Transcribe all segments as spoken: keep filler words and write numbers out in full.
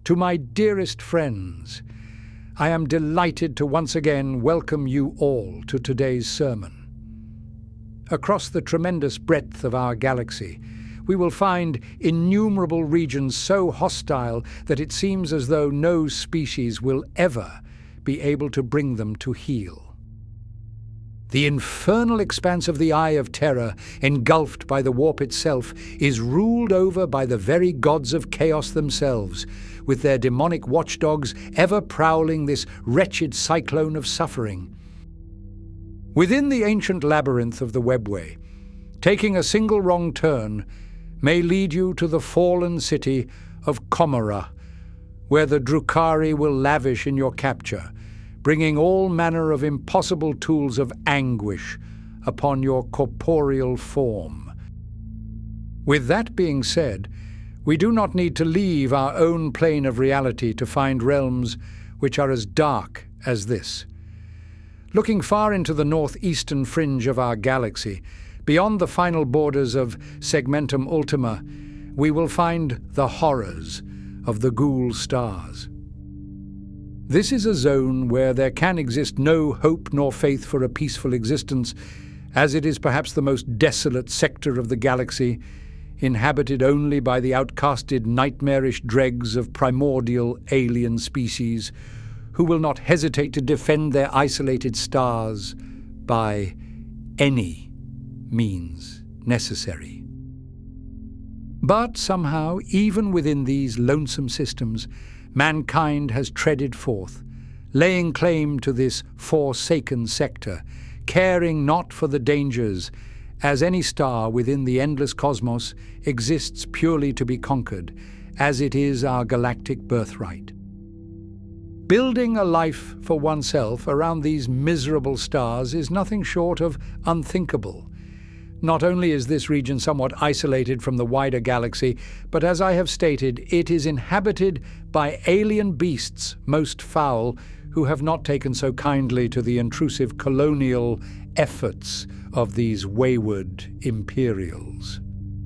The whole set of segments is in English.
To my dearest friends, I am delighted to once again welcome you all to today's sermon. Across the tremendous breadth of our galaxy, we will find innumerable regions so hostile that it seems as though no species will ever be able to bring them to heel. The infernal expanse of the Eye of Terror, engulfed by the warp itself, is ruled over by the very gods of chaos themselves, with their demonic watchdogs ever prowling this wretched cyclone of suffering. Within the ancient labyrinth of the webway, taking a single wrong turn may lead you to the fallen city of Comora, where the Drukhari will lavish in your capture, bringing all manner of impossible tools of anguish upon your corporeal form. With that being said, we do not need to leave our own plane of reality to find realms which are as dark as this. Looking far into the northeastern fringe of our galaxy, beyond the final borders of Segmentum Ultima, we will find the horrors of the Ghoul stars. This is a zone where there can exist no hope nor faith for a peaceful existence, as it is perhaps the most desolate sector of the galaxy, inhabited only by the outcasted nightmarish dregs of primordial alien species, who will not hesitate to defend their isolated stars by any means necessary. But somehow, even within these lonesome systems, mankind has treaded forth, laying claim to this forsaken sector, caring not for the dangers, as any star within the endless cosmos exists purely to be conquered, as it is our galactic birthright. Building a life for oneself around these miserable stars is nothing short of unthinkable. Not only is this region somewhat isolated from the wider galaxy, but as I have stated, it is inhabited by alien beasts most foul, who have not taken so kindly to the intrusive colonial efforts of these wayward Imperials.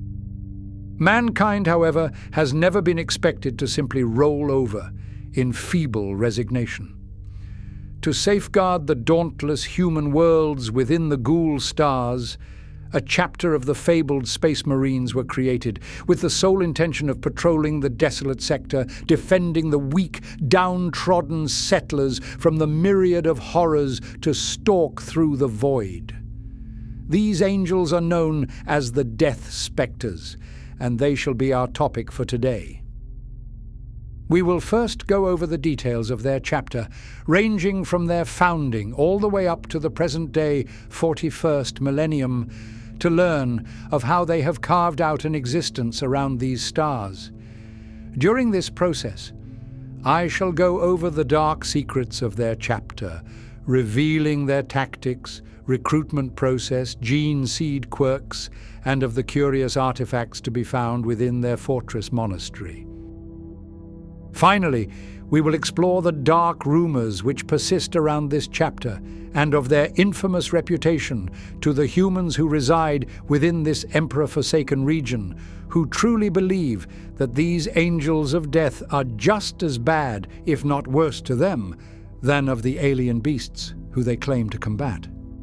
Mankind, however, has never been expected to simply roll over in feeble resignation. To safeguard the dauntless human worlds within the Ghoul stars, a chapter of the fabled Space Marines were created, with the sole intention of patrolling the desolate sector, defending the weak, downtrodden settlers from the myriad of horrors to stalk through the void. These angels are known as the Death Spectres, and they shall be our topic for today. We will first go over the details of their chapter, ranging from their founding all the way up to the present-day forty-first millennium, to learn of how they have carved out an existence around these stars. During this process, I shall go over the dark secrets of their chapter, revealing their tactics, recruitment process, gene seed quirks, and of the curious artifacts to be found within their fortress monastery. Finally, we will explore the dark rumors which persist around this chapter, and of their infamous reputation to the humans who reside within this Emperor-forsaken region, who truly believe that these angels of death are just as bad, if not worse to them, than of the alien beasts who they claim to combat.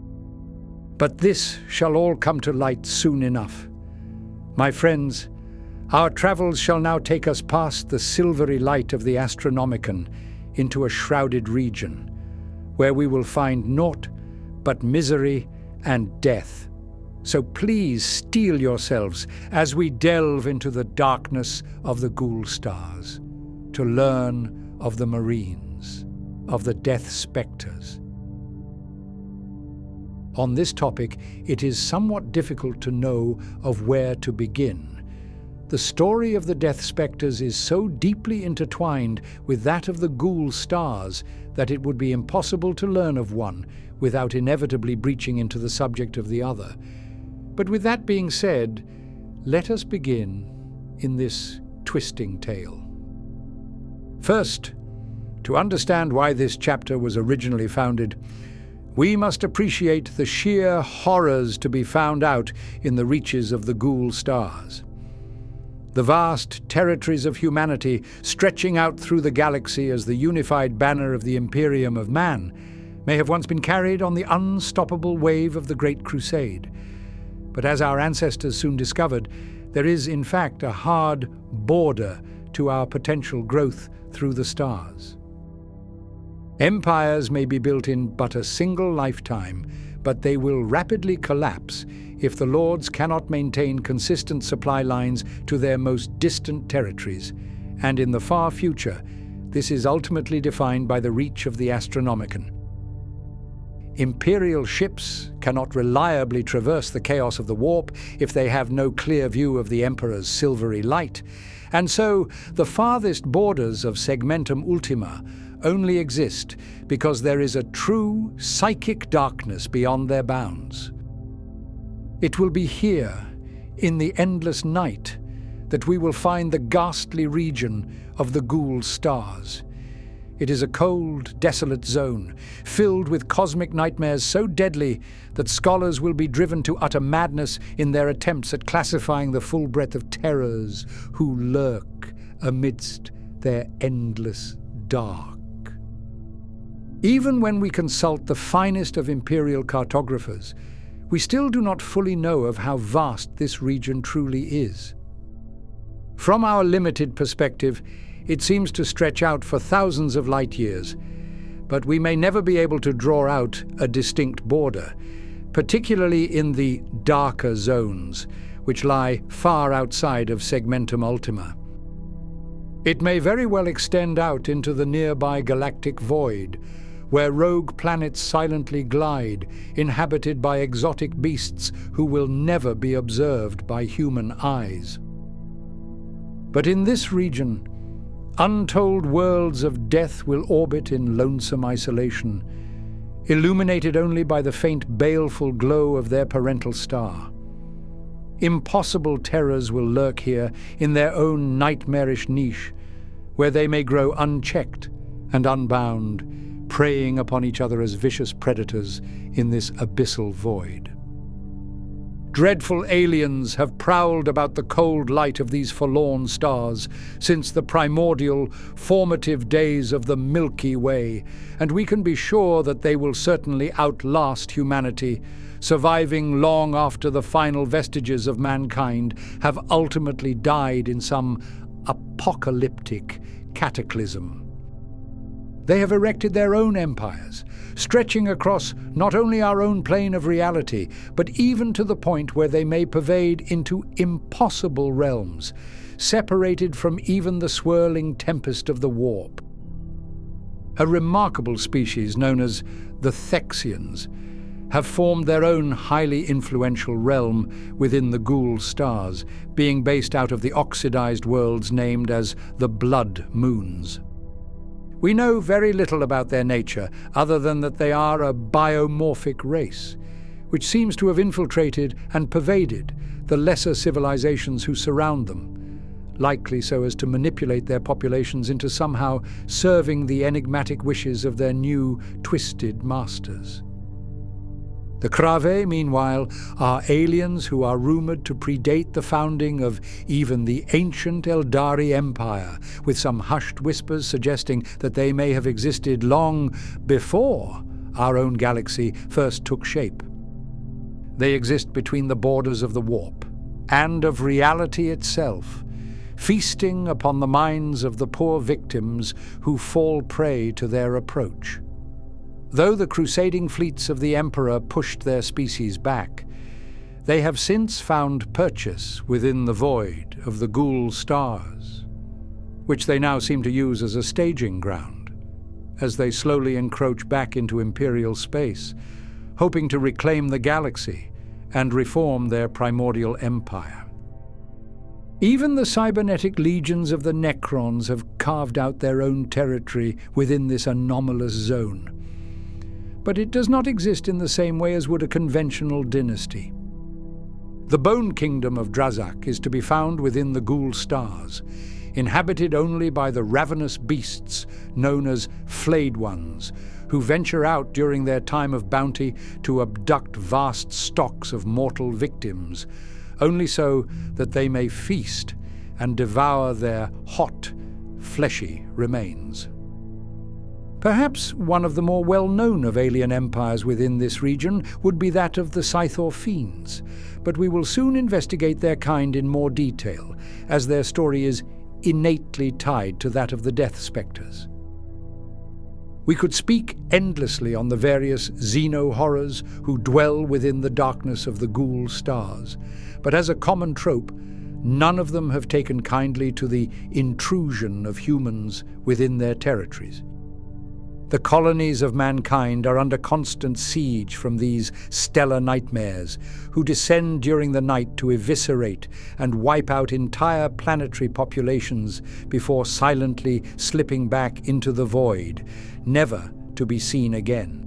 But this shall all come to light soon enough. My friends, our travels shall now take us past the silvery light of the Astronomicon into a shrouded region, where we will find naught but misery and death. So please steel yourselves as we delve into the darkness of the Ghoul stars, to learn of the Marines, of the Death Spectres. On this topic, it is somewhat difficult to know of where to begin. The story of the Death Spectres is so deeply intertwined with that of the Ghoul stars that it would be impossible to learn of one without inevitably breaching into the subject of the other. But with that being said, let us begin in this twisting tale. First, to understand why this chapter was originally founded, we must appreciate the sheer horrors to be found out in the reaches of the Ghoul stars. The vast territories of humanity stretching out through the galaxy as the unified banner of the Imperium of Man may have once been carried on the unstoppable wave of the Great Crusade. But as our ancestors soon discovered, there is in fact a hard border to our potential growth through the stars. Empires may be built in but a single lifetime, but they will rapidly collapse if the Lords cannot maintain consistent supply lines to their most distant territories, and in the far future, this is ultimately defined by the reach of the Astronomicon. Imperial ships cannot reliably traverse the chaos of the warp if they have no clear view of the Emperor's silvery light, and so the farthest borders of Segmentum Ultima only exist because there is a true psychic darkness beyond their bounds. It will be here, in the endless night, that we will find the ghastly region of the Ghoul stars. It is a cold, desolate zone, filled with cosmic nightmares so deadly that scholars will be driven to utter madness in their attempts at classifying the full breadth of terrors who lurk amidst their endless dark. Even when we consult the finest of Imperial cartographers, we still do not fully know of how vast this region truly is. From our limited perspective, it seems to stretch out for thousands of light years, but we may never be able to draw out a distinct border, particularly in the darker zones, which lie far outside of Segmentum Ultima. It may very well extend out into the nearby galactic void, where rogue planets silently glide, inhabited by exotic beasts who will never be observed by human eyes. But in this region, untold worlds of death will orbit in lonesome isolation, illuminated only by the faint baleful glow of their parental star. Impossible terrors will lurk here in their own nightmarish niche, where they may grow unchecked and unbound, preying upon each other as vicious predators in this abyssal void. Dreadful aliens have prowled about the cold light of these forlorn stars since the primordial, formative days of the Milky Way, and we can be sure that they will certainly outlast humanity, surviving long after the final vestiges of mankind have ultimately died in some apocalyptic cataclysm. They have erected their own empires, stretching across not only our own plane of reality, but even to the point where they may pervade into impossible realms, separated from even the swirling tempest of the warp. A remarkable species known as the Thexians have formed their own highly influential realm within the Ghoul stars, being based out of the oxidized worlds named as the Blood Moons. We know very little about their nature, other than that they are a biomorphic race, which seems to have infiltrated and pervaded the lesser civilizations who surround them, likely so as to manipulate their populations into somehow serving the enigmatic wishes of their new, twisted masters. The Crave, meanwhile, are aliens who are rumored to predate the founding of even the ancient Eldari Empire, with some hushed whispers suggesting that they may have existed long before our own galaxy first took shape. They exist between the borders of the warp and of reality itself, feasting upon the minds of the poor victims who fall prey to their approach. Though the crusading fleets of the Emperor pushed their species back, they have since found purchase within the void of the Ghoul stars, which they now seem to use as a staging ground, as they slowly encroach back into Imperial space, hoping to reclaim the galaxy and reform their primordial empire. Even the cybernetic legions of the Necrons have carved out their own territory within this anomalous zone. But it does not exist in the same way as would a conventional dynasty. The Bone Kingdom of Drazak is to be found within the Ghoul stars, inhabited only by the ravenous beasts known as Flayed Ones, who venture out during their time of bounty to abduct vast stocks of mortal victims, only so that they may feast, and devour their hot, fleshy remains. Perhaps one of the more well-known of alien empires within this region would be that of the Scythor Fiends, but we will soon investigate their kind in more detail, as their story is innately tied to that of the Death Spectres. We could speak endlessly on the various xeno-horrors who dwell within the darkness of the ghoul stars, but as a common trope, none of them have taken kindly to the intrusion of humans within their territories. The colonies of mankind are under constant siege from these stellar nightmares, who descend during the night to eviscerate and wipe out entire planetary populations before silently slipping back into the void, never to be seen again.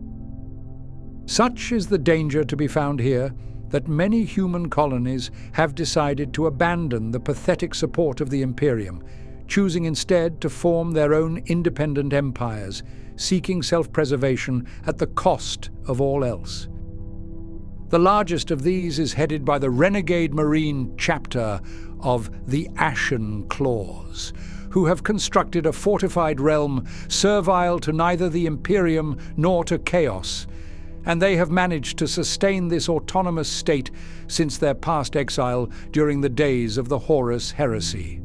Such is the danger to be found here that many human colonies have decided to abandon the pathetic support of the Imperium, choosing instead to form their own independent empires, seeking self-preservation at the cost of all else. The largest of these is headed by the renegade Marine chapter of the Ashen Claws, who have constructed a fortified realm servile to neither the Imperium nor to Chaos, and they have managed to sustain this autonomous state since their past exile during the days of the Horus Heresy.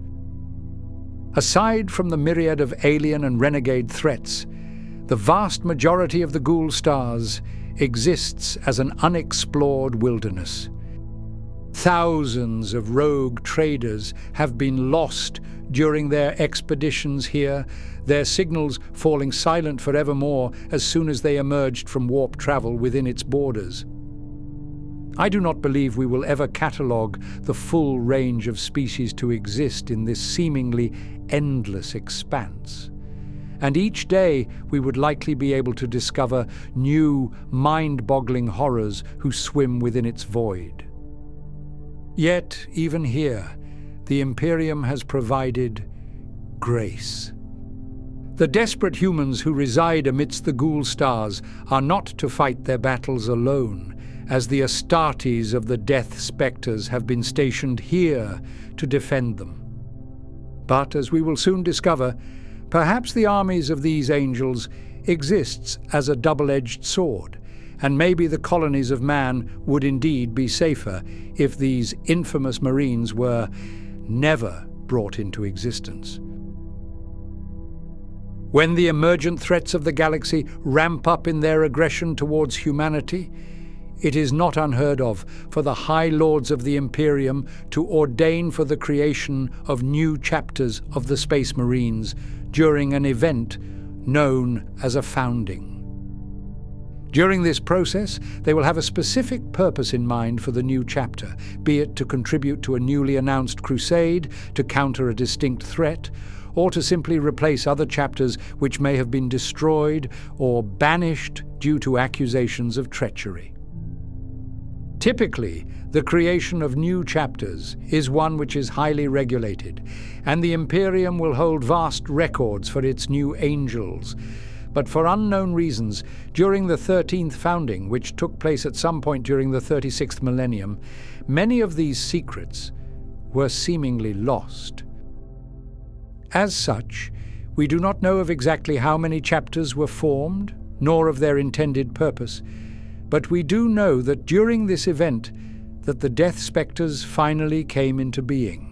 Aside from the myriad of alien and renegade threats, the vast majority of the ghoul stars exists as an unexplored wilderness. Thousands of rogue traders have been lost during their expeditions here, their signals falling silent forevermore as soon as they emerged from warp travel within its borders. I do not believe we will ever catalogue the full range of species to exist in this seemingly endless expanse. And each day we would likely be able to discover new, mind-boggling horrors who swim within its void. Yet, even here, the Imperium has provided grace. The desperate humans who reside amidst the ghoul stars are not to fight their battles alone, as the Astartes of the Death Spectres have been stationed here to defend them. But, as we will soon discover, perhaps the armies of these angels exists as a double-edged sword, and maybe the colonies of man would indeed be safer if these infamous Marines were never brought into existence. When the emergent threats of the galaxy ramp up in their aggression towards humanity, it is not unheard of for the High Lords of the Imperium to ordain for the creation of new chapters of the Space Marines during an event known as a founding. During this process, they will have a specific purpose in mind for the new chapter, be it to contribute to a newly announced crusade, to counter a distinct threat, or to simply replace other chapters which may have been destroyed or banished due to accusations of treachery. Typically, the creation of new chapters is one which is highly regulated, and the Imperium will hold vast records for its new angels. But for unknown reasons, during the thirteenth founding, which took place at some point during the thirty-sixth millennium, many of these secrets were seemingly lost. As such, we do not know of exactly how many chapters were formed, nor of their intended purpose, but we do know that during this event that the Death Spectres finally came into being.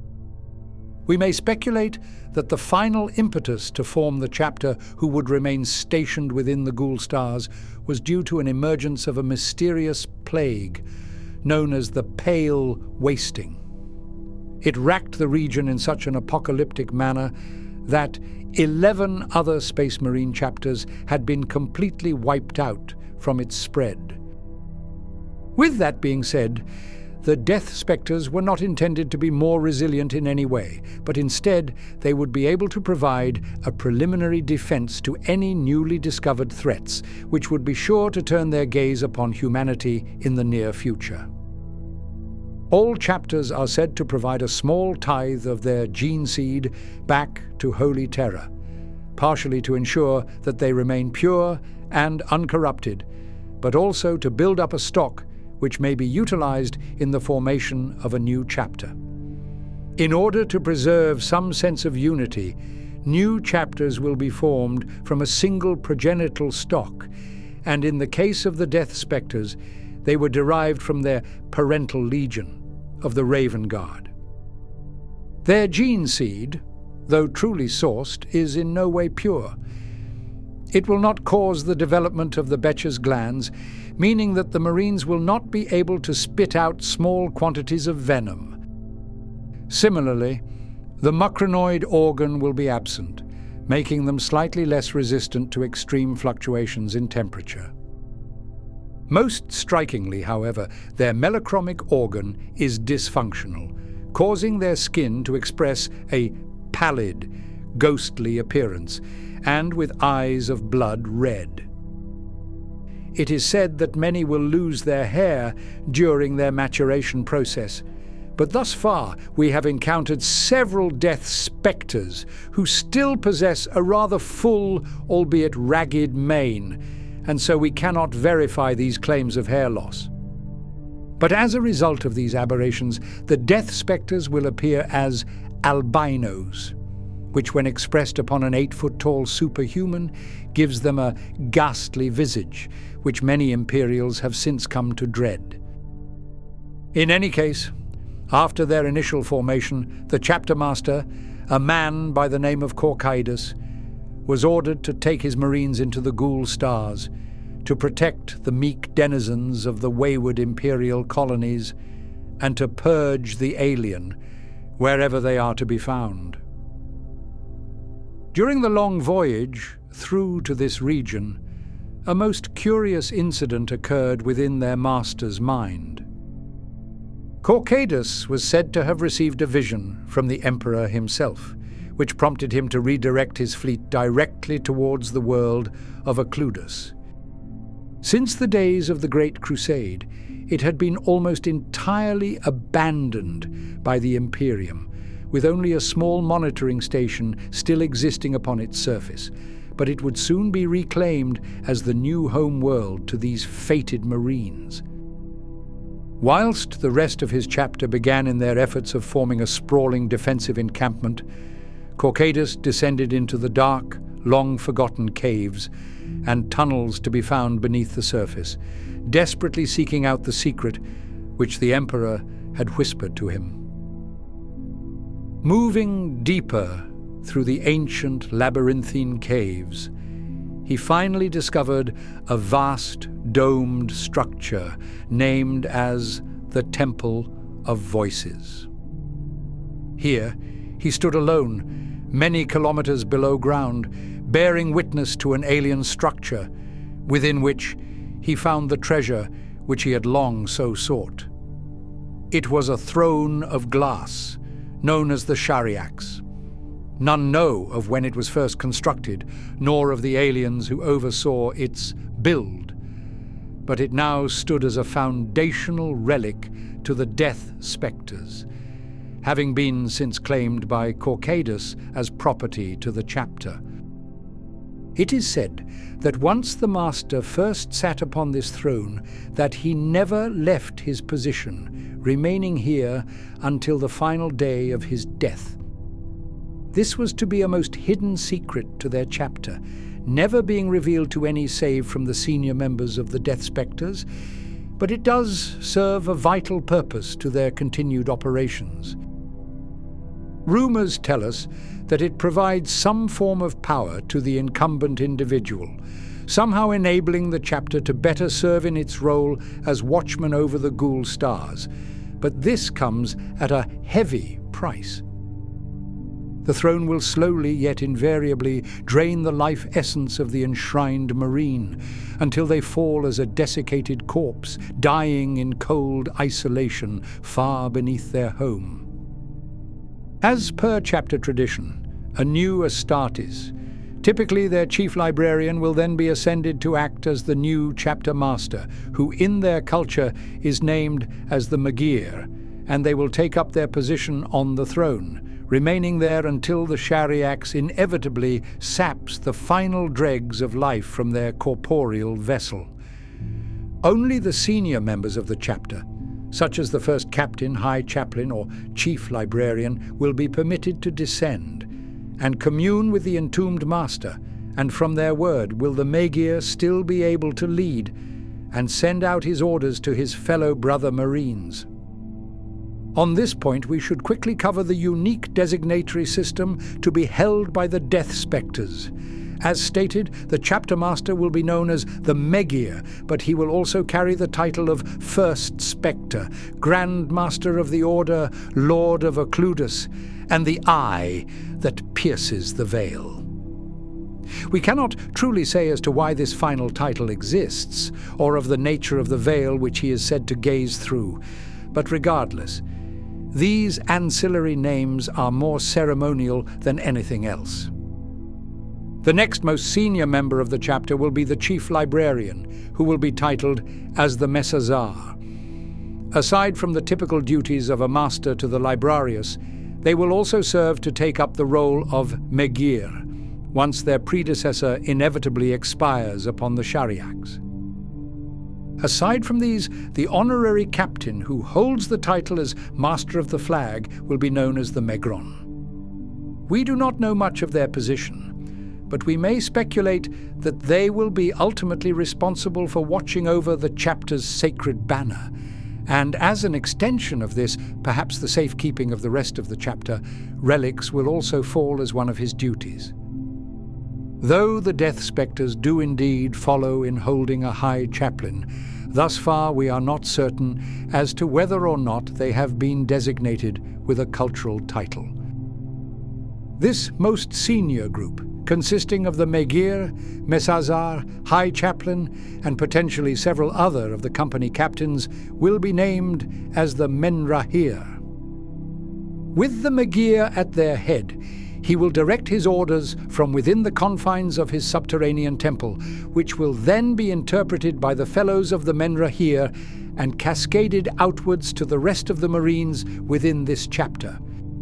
We may speculate that the final impetus to form the chapter who would remain stationed within the ghoul stars was due to an emergence of a mysterious plague known as the Pale Wasting. It racked the region in such an apocalyptic manner that eleven other Space Marine chapters had been completely wiped out from its spread. With that being said, the Death Spectres were not intended to be more resilient in any way, but instead they would be able to provide a preliminary defense to any newly discovered threats, which would be sure to turn their gaze upon humanity in the near future. All chapters are said to provide a small tithe of their gene seed back to Holy Terra, partially to ensure that they remain pure and uncorrupted, but also to build up a stock which may be utilized in the formation of a new chapter. In order to preserve some sense of unity, new chapters will be formed from a single progenital stock, and in the case of the Death Spectres, they were derived from their parental legion of the Raven Guard. Their gene seed, though truly sourced, is in no way pure. It will not cause the development of the Becher's glands, meaning that the Marines will not be able to spit out small quantities of venom. Similarly, the mucranoid organ will be absent, making them slightly less resistant to extreme fluctuations in temperature. Most strikingly, however, their melochromic organ is dysfunctional, causing their skin to express a pallid, ghostly appearance, and with eyes of blood red. It is said that many will lose their hair during their maturation process, but thus far we have encountered several Death Spectres who still possess a rather full, albeit ragged mane, and so we cannot verify these claims of hair loss. But as a result of these aberrations, the Death Spectres will appear as albinos, which when expressed upon an eight-foot-tall superhuman gives them a ghastly visage, which many Imperials have since come to dread. In any case, after their initial formation, the Chapter Master, a man by the name of Corcaidus, was ordered to take his Marines into the Ghoul Stars to protect the meek denizens of the wayward Imperial colonies and to purge the alien wherever they are to be found. During the long voyage through to this region, a most curious incident occurred within their master's mind. Corcaidus was said to have received a vision from the Emperor himself, which prompted him to redirect his fleet directly towards the world of Occludus. Since the days of the Great Crusade, it had been almost entirely abandoned by the Imperium, with only a small monitoring station still existing upon its surface, but it would soon be reclaimed as the new home world to these fated Marines. Whilst the rest of his chapter began in their efforts of forming a sprawling defensive encampment, Corcaidus descended into the dark, long-forgotten caves and tunnels to be found beneath the surface, desperately seeking out the secret which the Emperor had whispered to him. Moving deeper through the ancient labyrinthine caves, he finally discovered a vast domed structure named as the Temple of Voices. Here, he stood alone, many kilometers below ground, bearing witness to an alien structure, within which he found the treasure which he had long so sought. It was a throne of glass, known as the Shariax. None know of when it was first constructed, nor of the aliens who oversaw its build, but it now stood as a foundational relic to the Death Spectres, having been since claimed by Corcaidus as property to the chapter. It is said that once the Master first sat upon this throne, that he never left his position, remaining here until the final day of his death. This was to be a most hidden secret to their chapter, never being revealed to any save from the senior members of the Death Spectres, but it does serve a vital purpose to their continued operations. Rumors tell us that it provides some form of power to the incumbent individual, somehow enabling the chapter to better serve in its role as watchman over the Ghoul Stars, but this comes at a heavy price. The throne will slowly yet invariably drain the life essence of the enshrined Marine until they fall as a desiccated corpse, dying in cold isolation far beneath their home. As per chapter tradition, a new Astartes, typically their chief librarian, will then be ascended to act as the new chapter master, who in their culture is named as the Magir, and they will take up their position on the throne, remaining there until the Shariax inevitably saps the final dregs of life from their corporeal vessel. Only the senior members of the chapter, such as the first captain, high chaplain, or chief librarian, will be permitted to descend and commune with the entombed master, and from their word will the Megir still be able to lead and send out his orders to his fellow brother Marines. On this point, we should quickly cover the unique designatory system to be held by the Death Spectres. As stated, the chapter master will be known as the Megir, but he will also carry the title of First Spectre, Grand Master of the Order, Lord of Occludus, and the Eye that pierces the veil. We cannot truly say as to why this final title exists, or of the nature of the veil which he is said to gaze through, but regardless, these ancillary names are more ceremonial than anything else. The next most senior member of the chapter will be the chief librarian, who will be titled as the Messazar. Aside from the typical duties of a master to the librarius, they will also serve to take up the role of Megir, once their predecessor inevitably expires upon the Shariaks. Aside from these, the honorary captain who holds the title as Master of the Flag will be known as the Megron. We do not know much of their position, but we may speculate that they will be ultimately responsible for watching over the chapter's sacred banner, and as an extension of this, perhaps the safekeeping of the rest of the chapter, relics will also fall as one of his duties. Though the Death Spectres do indeed follow in holding a high chaplain, thus far we are not certain as to whether or not they have been designated with a cultural title. This most senior group, consisting of the Megir, Messazar, High Chaplain, and potentially several other of the company captains, will be named as the Menrahir. With the Megir at their head, he will direct his orders from within the confines of his subterranean temple, which will then be interpreted by the fellows of the Menrahir and cascaded outwards to the rest of the Marines within this chapter.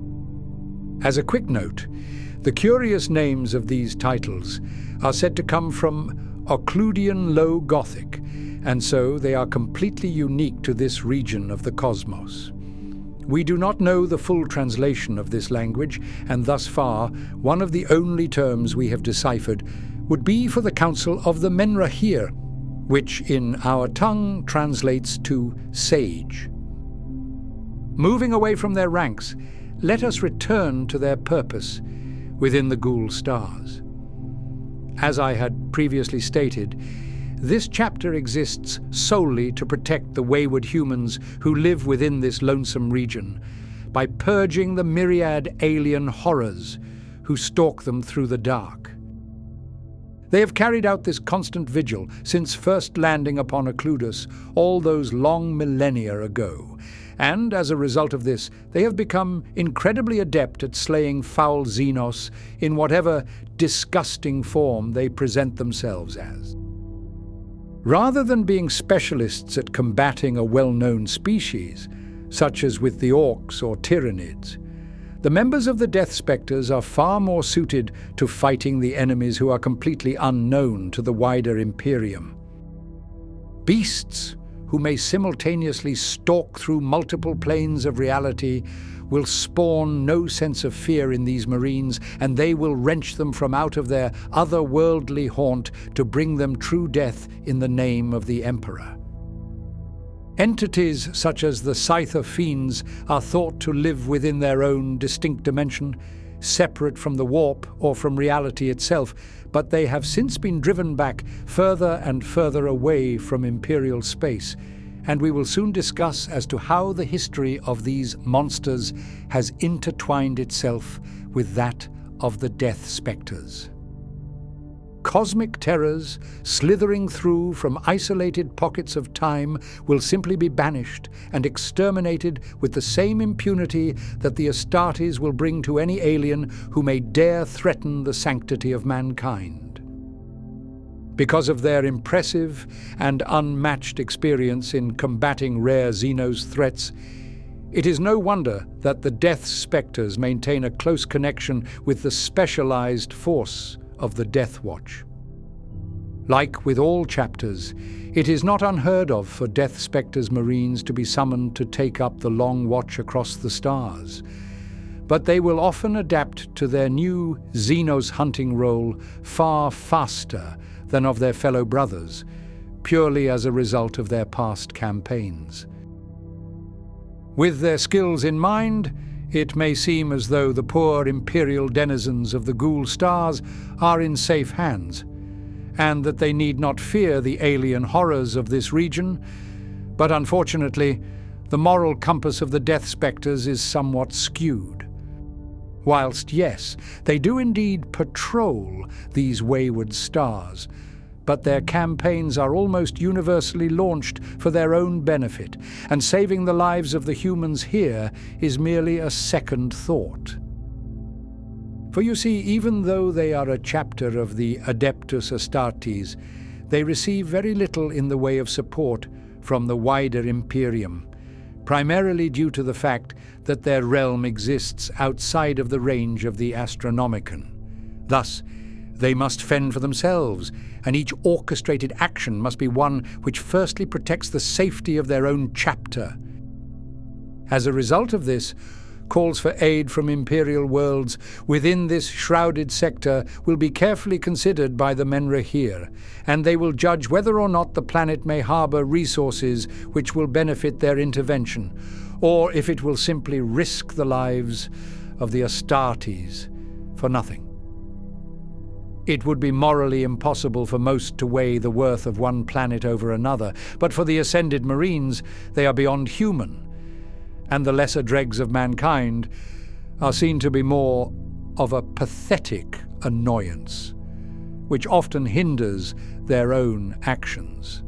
As a quick note, the curious names of these titles are said to come from Occludian Low Gothic, and so they are completely unique to this region of the cosmos. We do not know the full translation of this language, and thus far, one of the only terms we have deciphered would be for the Council of the Menrahir, which in our tongue translates to sage. Moving away from their ranks, let us return to their purpose within the Ghoul Stars. As I had previously stated, this chapter exists solely to protect the wayward humans who live within this lonesome region, by purging the myriad alien horrors who stalk them through the dark. They have carried out this constant vigil since first landing upon Occludus all those long millennia ago, and as a result of this, they have become incredibly adept at slaying foul Xenos in whatever disgusting form they present themselves as. Rather than being specialists at combating a well-known species, such as with the Orcs or Tyranids, the members of the Death Spectres are far more suited to fighting the enemies who are completely unknown to the wider Imperium. Beasts who may simultaneously stalk through multiple planes of reality will spawn no sense of fear in these Marines, and they will wrench them from out of their otherworldly haunt to bring them true death in the name of the Emperor. Entities such as the Scyther Fiends are thought to live within their own distinct dimension, separate from the warp or from reality itself, but they have since been driven back further and further away from Imperial space, and we will soon discuss as to how the history of these monsters has intertwined itself with that of the Death Spectres. Cosmic terrors, slithering through from isolated pockets of time, will simply be banished and exterminated with the same impunity that the Astartes will bring to any alien who may dare threaten the sanctity of mankind. Because of their impressive and unmatched experience in combating rare Xenos threats, it is no wonder that the Death Spectres maintain a close connection with the specialized force of the Death Watch. Like with all chapters, it is not unheard of for Death Spectre's marines to be summoned to take up the long watch across the stars, but they will often adapt to their new Xenos hunting role far faster than of their fellow brothers, purely as a result of their past campaigns. With their skills in mind, it may seem as though the poor Imperial denizens of the Ghoul Stars are in safe hands, and that they need not fear the alien horrors of this region, but unfortunately, the moral compass of the Death Spectres is somewhat skewed. Whilst, yes, they do indeed patrol these wayward stars, but their campaigns are almost universally launched for their own benefit, and saving the lives of the humans here is merely a second thought. For you see, even though they are a chapter of the Adeptus Astartes, they receive very little in the way of support from the wider Imperium, primarily due to the fact that their realm exists outside of the range of the Astronomicon. Thus, they must fend for themselves, and each orchestrated action must be one which firstly protects the safety of their own chapter. As a result of this, calls for aid from Imperial worlds within this shrouded sector will be carefully considered by the Menrahir, and they will judge whether or not the planet may harbour resources which will benefit their intervention, or if it will simply risk the lives of the Astartes for nothing. It would be morally impossible for most to weigh the worth of one planet over another, but for the Ascended Marines, they are beyond human, and the lesser dregs of mankind are seen to be more of a pathetic annoyance, which often hinders their own actions.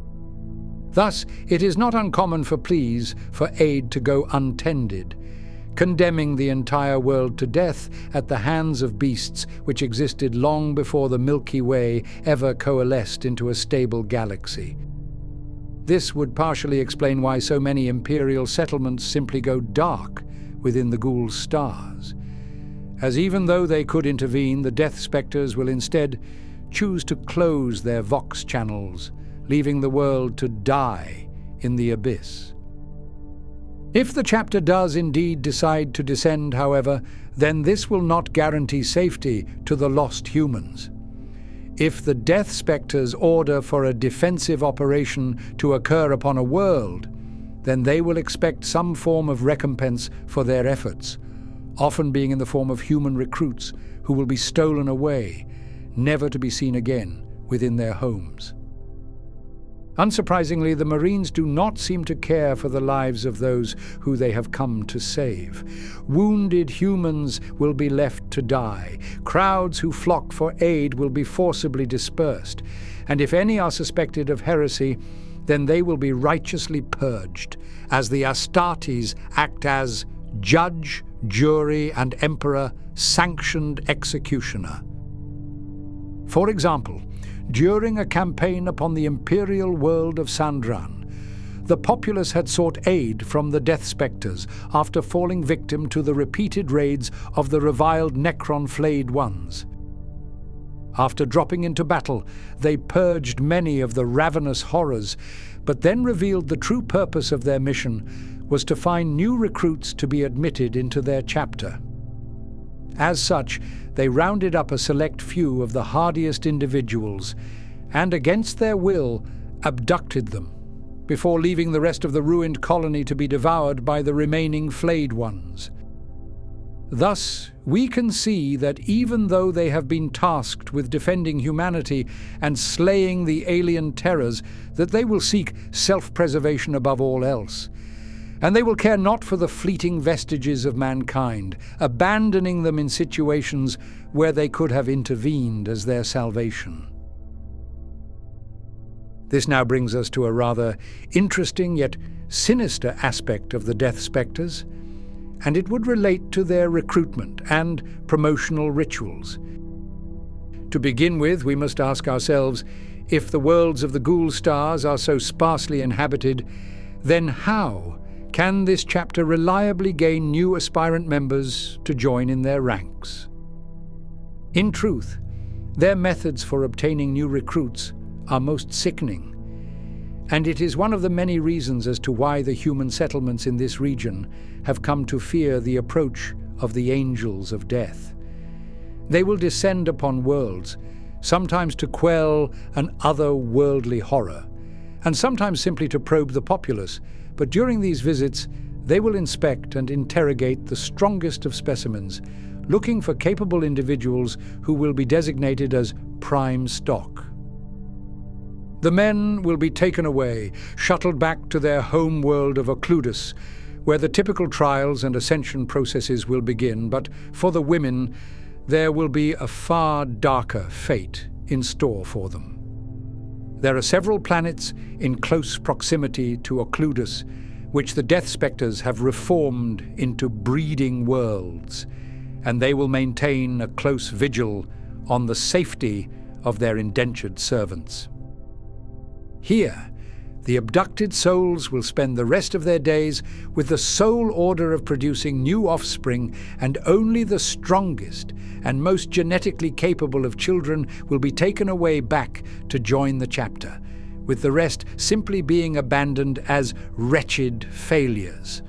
Thus, it is not uncommon for pleas for aid to go untended, condemning the entire world to death at the hands of beasts which existed long before the Milky Way ever coalesced into a stable galaxy. This would partially explain why so many Imperial settlements simply go dark within the Ghoul Stars, as even though they could intervene, the Death Spectres will instead choose to close their Vox channels, leaving the world to die in the abyss. If the chapter does indeed decide to descend, however, then this will not guarantee safety to the lost humans. If the Death Spectres order for a defensive operation to occur upon a world, then they will expect some form of recompense for their efforts, often being in the form of human recruits who will be stolen away, never to be seen again within their homes. Unsurprisingly, the Marines do not seem to care for the lives of those who they have come to save. Wounded humans will be left to die. Crowds who flock for aid will be forcibly dispersed. And if any are suspected of heresy, then they will be righteously purged, as the Astartes act as judge, jury, and emperor, sanctioned executioner. For example, during a campaign upon the imperial world of Sandran, the populace had sought aid from the Death Spectres after falling victim to the repeated raids of the reviled Necron-flayed ones. After dropping into battle, they purged many of the ravenous horrors, but then revealed the true purpose of their mission was to find new recruits to be admitted into their chapter. As such, they rounded up a select few of the hardiest individuals and, against their will, abducted them, before leaving the rest of the ruined colony to be devoured by the remaining flayed ones. Thus, we can see that even though they have been tasked with defending humanity and slaying the alien terrors, that they will seek self-preservation above all else. And they will care not for the fleeting vestiges of mankind, abandoning them in situations where they could have intervened as their salvation. This now brings us to a rather interesting yet sinister aspect of the Death Spectres, and it would relate to their recruitment and promotional rituals. To begin with, we must ask ourselves, if the worlds of the Ghoul Stars are so sparsely inhabited, then how can this chapter reliably gain new aspirant members to join in their ranks? In truth, Their methods for obtaining new recruits are most sickening, and it is one of the many reasons as to why the human settlements in this region have come to fear the approach of the angels of death. They will descend upon worlds, sometimes to quell an otherworldly horror, and sometimes simply to probe the populace, but during these visits they will inspect and interrogate the strongest of specimens, looking for capable individuals who will be designated as prime stock. The men will be taken away, shuttled back to their home world of Occludus, where the typical trials and ascension processes will begin, but for the women, there will be a far darker fate in store for them. There are several planets in close proximity to Occludus, which the Death Spectres have reformed into breeding worlds, and they will maintain a close vigil on the safety of their indentured servants. Here, the abducted souls will spend the rest of their days with the sole order of producing new offspring, and only the strongest and most genetically capable of children will be taken away back to join the chapter, with the rest simply being abandoned as wretched failures.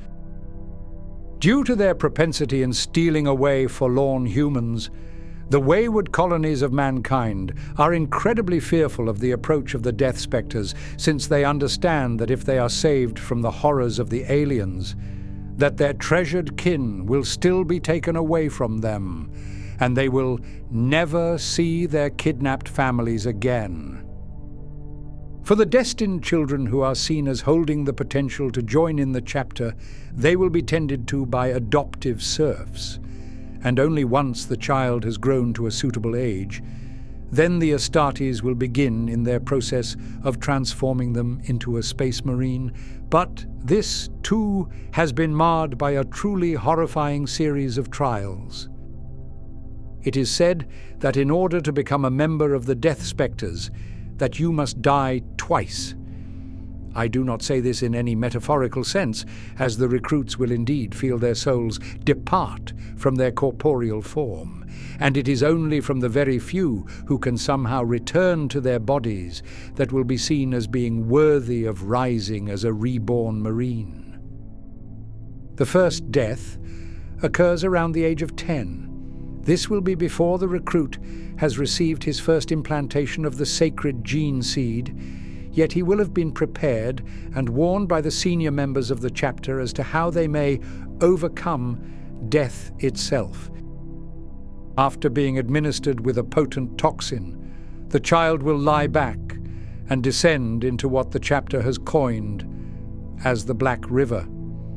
Due to their propensity in stealing away forlorn humans, the wayward colonies of mankind are incredibly fearful of the approach of the Death Spectres, since they understand that if they are saved from the horrors of the aliens, that their treasured kin will still be taken away from them, and they will never see their kidnapped families again. For the destined children who are seen as holding the potential to join in the chapter, they will be tended to by adoptive serfs, and only once the child has grown to a suitable age, then the Astartes will begin in their process of transforming them into a space marine. But this, too, has been marred by a truly horrifying series of trials. It is said that in order to become a member of the Death Spectres, that you must die twice. I do not say this in any metaphorical sense, as the recruits will indeed feel their souls depart from their corporeal form, and it is only from the very few who can somehow return to their bodies that will be seen as being worthy of rising as a reborn marine. The first death occurs around the age of ten. This will be before the recruit has received his first implantation of the sacred gene seed, yet he will have been prepared and warned by the senior members of the chapter as to how they may overcome death itself. After being administered with a potent toxin, the child will lie back and descend into what the chapter has coined as the Black River.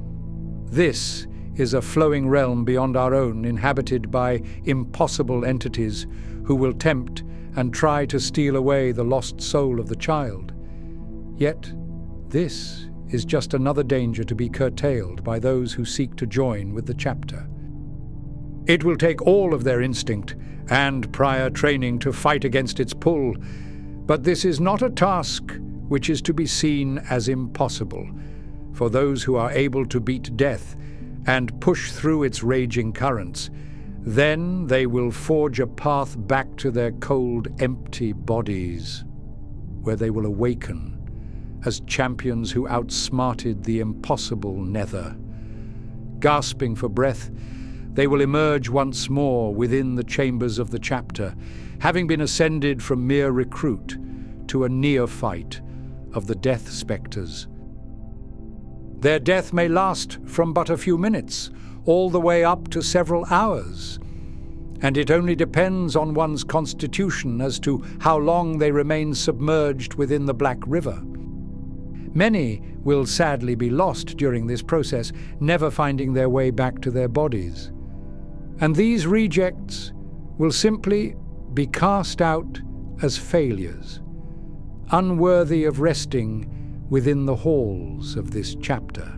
This is a flowing realm beyond our own, inhabited by impossible entities who will tempt and try to steal away the lost soul of the child. Yet, this is just another danger to be curtailed by those who seek to join with the chapter. It will take all of their instinct and prior training to fight against its pull, but this is not a task which is to be seen as impossible. For those who are able to beat death and push through its raging currents, then they will forge a path back to their cold, empty bodies, where they will awaken as champions who outsmarted the impossible nether. Gasping for breath, they will emerge once more within the chambers of the chapter, having been ascended from mere recruit to a neophyte of the Death Spectres. Their death may last from but a few minutes, all the way up to several hours, and it only depends on one's constitution as to how long they remain submerged within the Black River. Many will sadly be lost during this process, never finding their way back to their bodies. And these rejects will simply be cast out as failures, unworthy of resting within the halls of this chapter.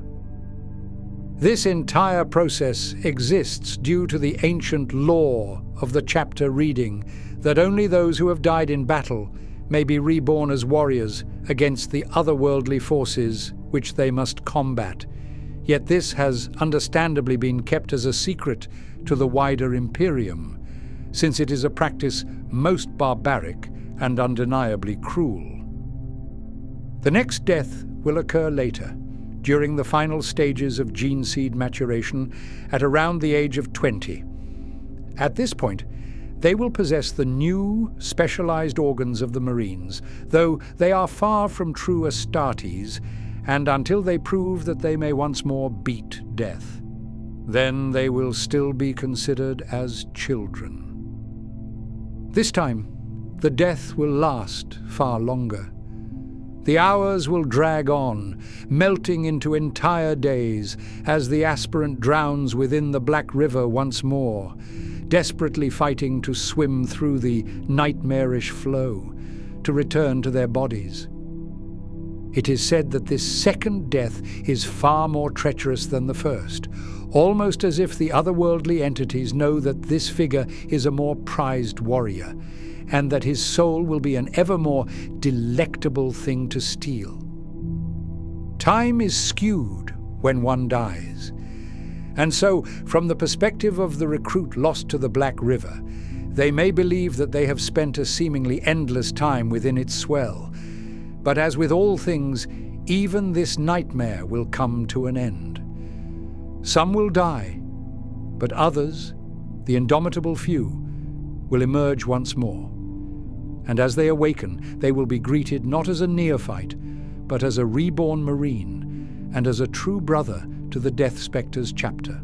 This entire process exists due to the ancient law of the chapter reading that only those who have died in battle may be reborn as warriors against the otherworldly forces which they must combat. Yet this has understandably been kept as a secret to the wider Imperium, since it is a practice most barbaric and undeniably cruel. The next death will occur later, during the final stages of gene seed maturation at around the age of twenty. At this point, they will possess the new, specialized organs of the Marines, though they are far from true Astartes, and until they prove that they may once more beat death. Then they will still be considered as children. This time, the death will last far longer. The hours will drag on, melting into entire days as the aspirant drowns within the Black River once more, desperately fighting to swim through the nightmarish flow, to return to their bodies. It is said that this second death is far more treacherous than the first, almost as if the otherworldly entities know that this figure is a more prized warrior, and that his soul will be an ever more delectable thing to steal. Time is skewed when one dies, and so, from the perspective of the recruit lost to the Black River, they may believe that they have spent a seemingly endless time within its swell. But as with all things, even this nightmare will come to an end. Some will die, but others, the indomitable few, will emerge once more. And as they awaken, they will be greeted not as a neophyte, but as a reborn Marine, and as a true brother to the Death Spectre's chapter.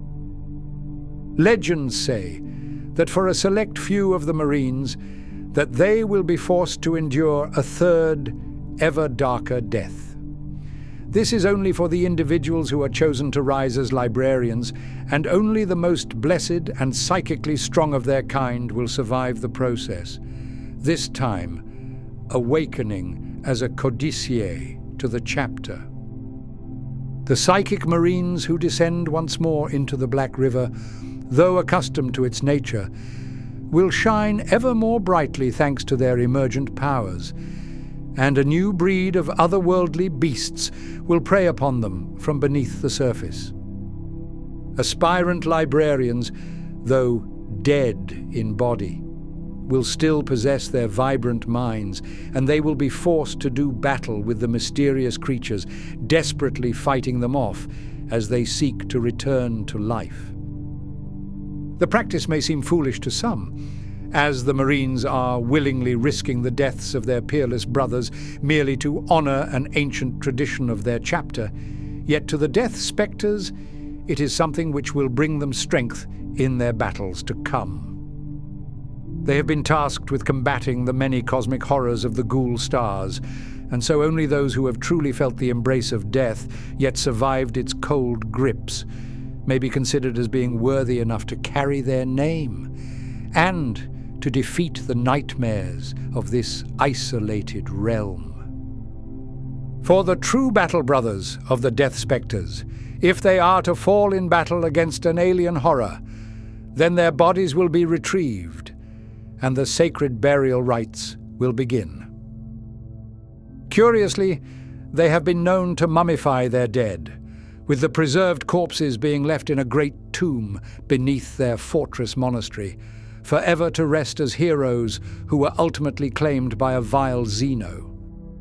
Legends say that for a select few of the Marines, that they will be forced to endure a third, ever darker death. This is only for the individuals who are chosen to rise as librarians, and only the most blessed and psychically strong of their kind will survive the process, this time awakening as a codicier to the chapter. The psychic Marines who descend once more into the Black River, though accustomed to its nature, will shine ever more brightly thanks to their emergent powers, and a new breed of otherworldly beasts will prey upon them from beneath the surface. Aspirant librarians, though dead in body, will still possess their vibrant minds, and they will be forced to do battle with the mysterious creatures, desperately fighting them off as they seek to return to life. The practice may seem foolish to some, as the Marines are willingly risking the deaths of their peerless brothers merely to honor an ancient tradition of their chapter, yet to the Death Spectres it is something which will bring them strength in their battles to come. They have been tasked with combating the many cosmic horrors of the Ghoul stars, and so only those who have truly felt the embrace of death, yet survived its cold grips, may be considered as being worthy enough to carry their name, and to defeat the nightmares of this isolated realm. For the true battle brothers of the Death Spectres, if they are to fall in battle against an alien horror, then their bodies will be retrieved, and the sacred burial rites will begin. Curiously, they have been known to mummify their dead, with the preserved corpses being left in a great tomb beneath their fortress monastery, forever to rest as heroes who were ultimately claimed by a vile Xeno.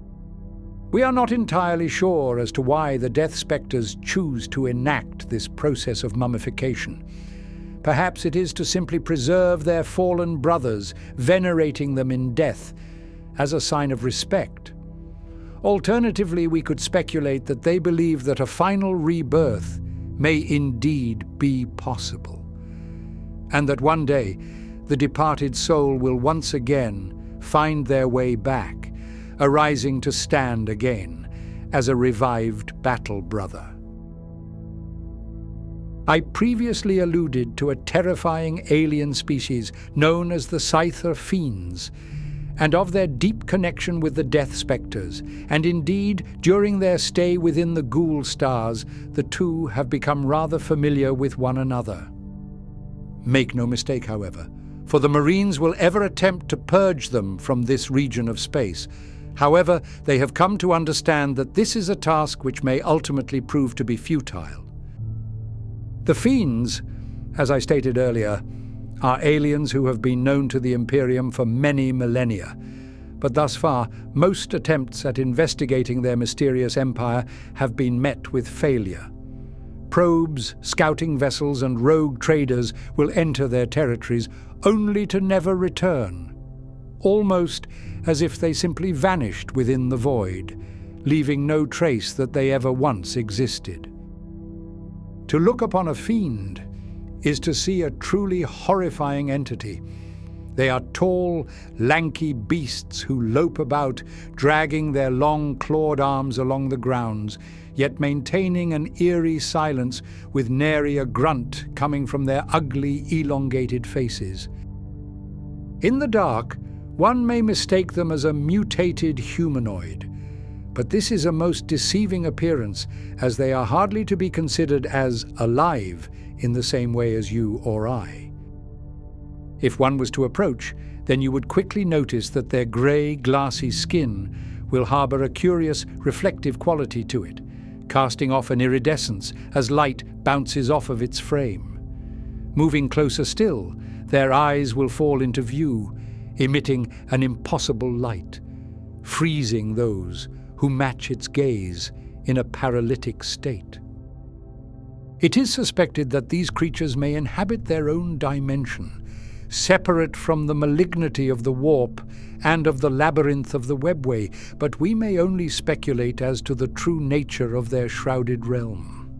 We are not entirely sure as to why the Death Spectres choose to enact this process of mummification. Perhaps it is to simply preserve their fallen brothers, venerating them in death as a sign of respect. Alternatively, we could speculate that they believe that a final rebirth may indeed be possible, and that one day the departed soul will once again find their way back, arising to stand again as a revived battle brother. I previously alluded to a terrifying alien species known as the Scyther Fiends, and of their deep connection with the Death Spectres, and indeed, during their stay within the Ghoul stars, the two have become rather familiar with one another. Make no mistake, however, for the Marines will ever attempt to purge them from this region of space. However, they have come to understand that this is a task which may ultimately prove to be futile. The Fiends, as I stated earlier, are aliens who have been known to the Imperium for many millennia. But thus far, most attempts at investigating their mysterious empire have been met with failure. Probes, scouting vessels, and rogue traders will enter their territories only to never return, almost as if they simply vanished within the void, leaving no trace that they ever once existed. To look upon a fiend is to see a truly horrifying entity. They are tall, lanky beasts who lope about, dragging their long clawed arms along the grounds, yet maintaining an eerie silence with nary a grunt coming from their ugly, elongated faces. In the dark, one may mistake them as a mutated humanoid, but this is a most deceiving appearance, as they are hardly to be considered as alive in the same way as you or I. If one was to approach, then you would quickly notice that their grey, glassy skin will harbour a curious, reflective quality to it, casting off an iridescence as light bounces off of its frame. Moving closer still, their eyes will fall into view, emitting an impossible light, freezing those who match its gaze in a paralytic state. It is suspected that these creatures may inhabit their own dimension, separate from the malignity of the warp and of the labyrinth of the webway, but we may only speculate as to the true nature of their shrouded realm.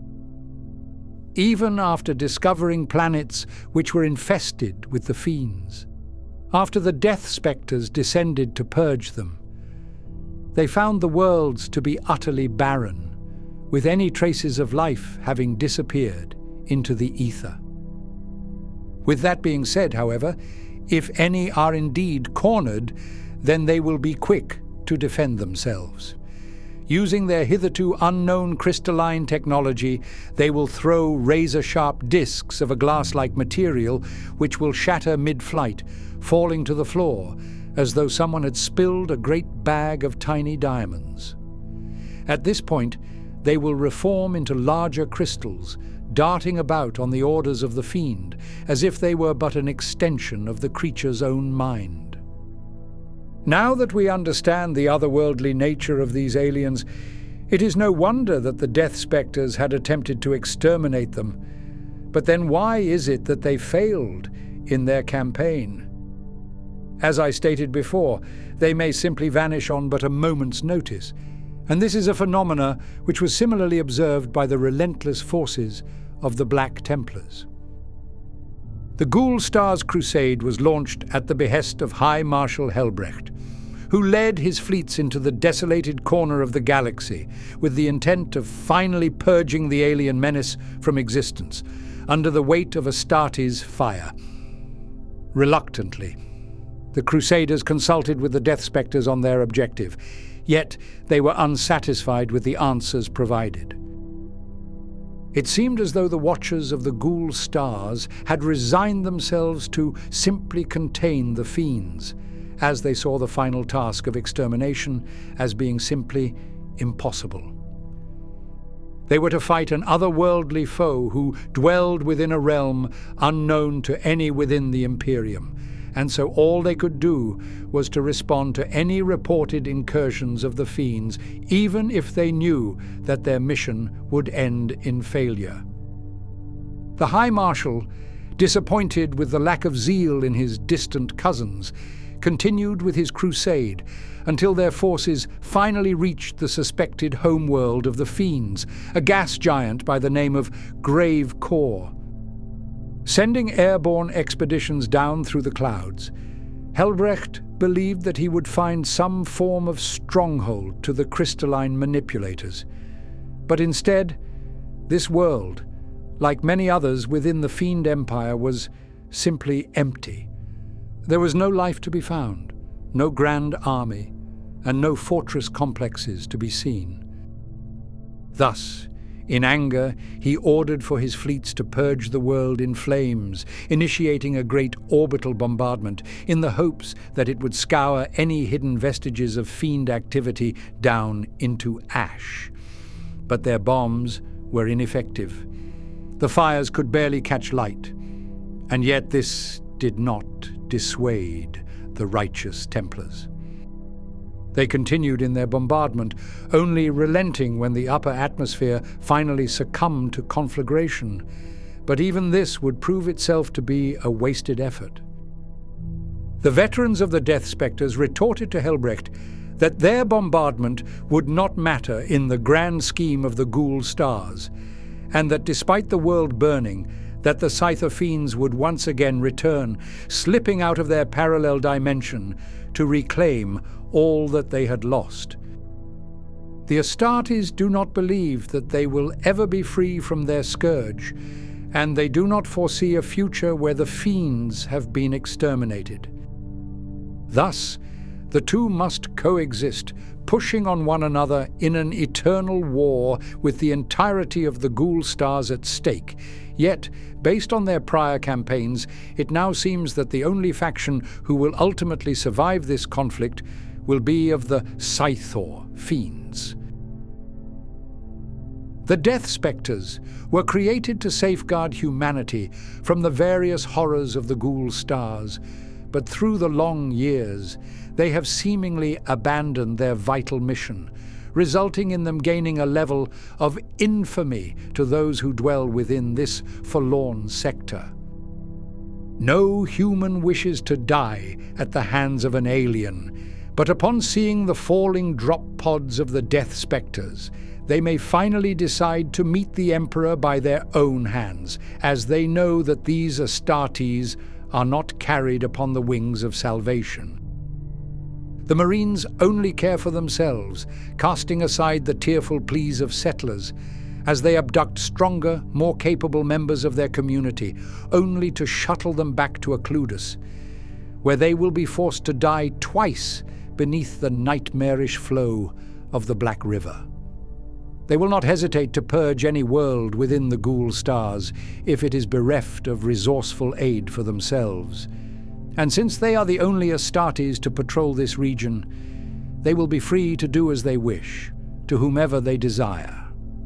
Even after discovering planets which were infested with the fiends, after the death spectres descended to purge them, they found the worlds to be utterly barren, with any traces of life having disappeared into the ether. With that being said, however, if any are indeed cornered, then they will be quick to defend themselves. Using their hitherto unknown crystalline technology, they will throw razor-sharp discs of a glass-like material which will shatter mid-flight, falling to the floor, as though someone had spilled a great bag of tiny diamonds. At this point, they will reform into larger crystals, darting about on the orders of the fiend, as if they were but an extension of the creature's own mind. Now that we understand the otherworldly nature of these aliens, it is no wonder that the Death Spectres had attempted to exterminate them. But then why is it that they failed in their campaign? As I stated before, they may simply vanish on but a moment's notice, and this is a phenomena which was similarly observed by the relentless forces of the Black Templars. The Ghoul Stars Crusade was launched at the behest of High Marshal Helbrecht, who led his fleets into the desolated corner of the galaxy with the intent of finally purging the alien menace from existence under the weight of Astartes' fire. Reluctantly, the Crusaders consulted with the Death Spectres on their objective, yet they were unsatisfied with the answers provided. It seemed as though the Watchers of the Ghoul Stars had resigned themselves to simply contain the fiends, as they saw the final task of extermination as being simply impossible. They were to fight an otherworldly foe who dwelled within a realm unknown to any within the Imperium, and so all they could do was to respond to any reported incursions of the fiends, even if they knew that their mission would end in failure. The High Marshal, disappointed with the lack of zeal in his distant cousins, continued with his crusade until their forces finally reached the suspected homeworld of the fiends, a gas giant by the name of Grave Core. Sending airborne expeditions down through the clouds, Helbrecht believed that he would find some form of stronghold to the crystalline manipulators. But instead, this world, like many others within the Fiend Empire, was simply empty. There was no life to be found, no grand army, and no fortress complexes to be seen. Thus, in anger, he ordered for his fleets to purge the world in flames, initiating a great orbital bombardment in the hopes that it would scour any hidden vestiges of fiend activity down into ash. But their bombs were ineffective. The fires could barely catch light, and yet this did not dissuade the righteous Templars. They continued in their bombardment, only relenting when the upper atmosphere finally succumbed to conflagration. But even this would prove itself to be a wasted effort. The veterans of the Death Spectres retorted to Helbrecht that their bombardment would not matter in the grand scheme of the Ghoul stars, and that despite the world burning, that the Scyther fiends would once again return, slipping out of their parallel dimension to reclaim all that they had lost. The Astartes do not believe that they will ever be free from their scourge, and they do not foresee a future where the fiends have been exterminated. Thus, the two must coexist, pushing on one another in an eternal war with the entirety of the Ghoul stars at stake. Yet, based on their prior campaigns, it now seems that the only faction who will ultimately survive this conflict will be of the Scythor fiends. The Death Spectres were created to safeguard humanity from the various horrors of the Ghoul stars, but through the long years, they have seemingly abandoned their vital mission, resulting in them gaining a level of infamy to those who dwell within this forlorn sector. No human wishes to die at the hands of an alien, but upon seeing the falling drop pods of the Death Spectres, they may finally decide to meet the Emperor by their own hands, as they know that these Astartes are not carried upon the wings of salvation. The Marines only care for themselves, casting aside the tearful pleas of settlers, as they abduct stronger, more capable members of their community, only to shuttle them back to Occludus, where they will be forced to die twice beneath the nightmarish flow of the Black River. They will not hesitate to purge any world within the Ghoul stars if it is bereft of resourceful aid for themselves. And since they are the only Astartes to patrol this region, they will be free to do as they wish, to whomever they desire.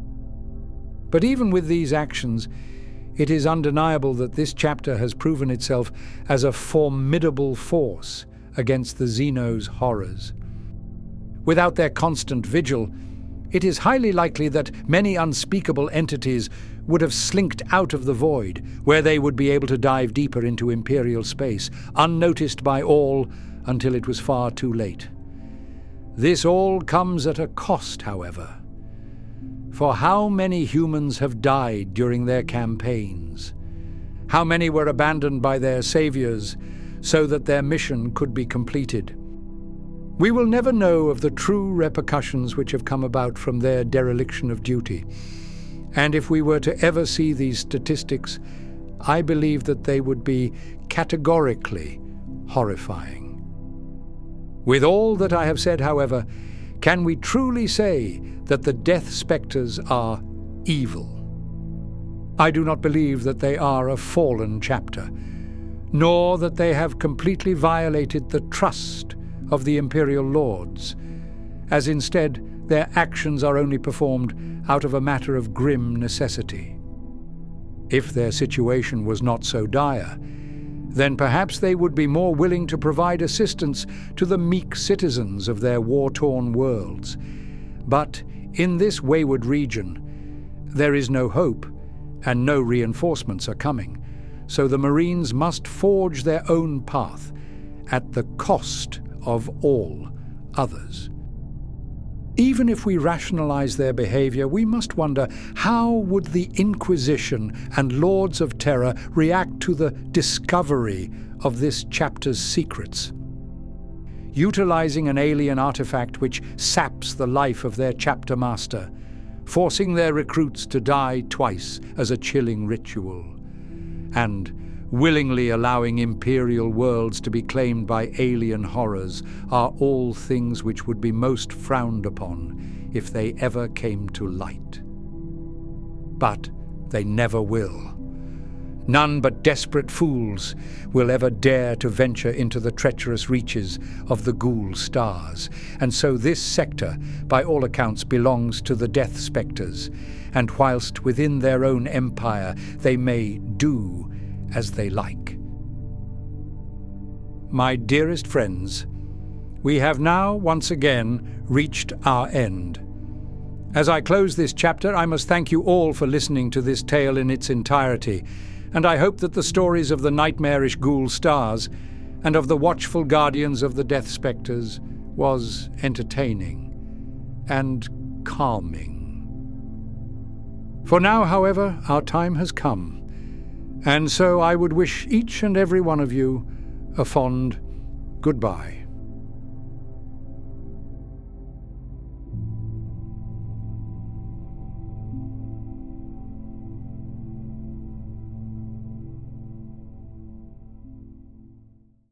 But even with these actions, it is undeniable that this chapter has proven itself as a formidable force against the Xenos' horrors. Without their constant vigil, it is highly likely that many unspeakable entities would have slinked out of the void, where they would be able to dive deeper into Imperial space, unnoticed by all until it was far too late. This all comes at a cost, however. For how many humans have died during their campaigns? How many were abandoned by their saviors so that their mission could be completed? We will never know of the true repercussions which have come about from their dereliction of duty. And if we were to ever see these statistics, I believe that they would be categorically horrifying. With all that I have said, however, can we truly say that the Death Spectres are evil? I do not believe that they are a fallen chapter, nor that they have completely violated the trust of the Imperial Lords, as instead their actions are only performed out of a matter of grim necessity. If their situation was not so dire, then perhaps they would be more willing to provide assistance to the meek citizens of their war-torn worlds. But in this wayward region, there is no hope, and no reinforcements are coming, so the Marines must forge their own path at the cost of all others. Even if we rationalize their behavior, we must wonder, how would the Inquisition and Lords of Terror react to the discovery of this chapter's secrets? Utilizing an alien artifact which saps the life of their chapter master, forcing their recruits to die twice as a chilling ritual, and willingly allowing imperial worlds to be claimed by alien horrors are all things which would be most frowned upon if they ever came to light. But they never will. None but desperate fools will ever dare to venture into the treacherous reaches of the Ghoul stars, and so this sector, by all accounts, belongs to the Death Spectres, and whilst within their own empire they may do as they like. my dearest friends, we have now once again reached our end. As I close this chapter, I must thank you all for listening to this tale in its entirety, and I hope that the stories of the nightmarish ghoul stars and of the watchful guardians of the death spectres was entertaining and calming. For now, however, our time has come, and so I would wish each and every one of you a fond goodbye.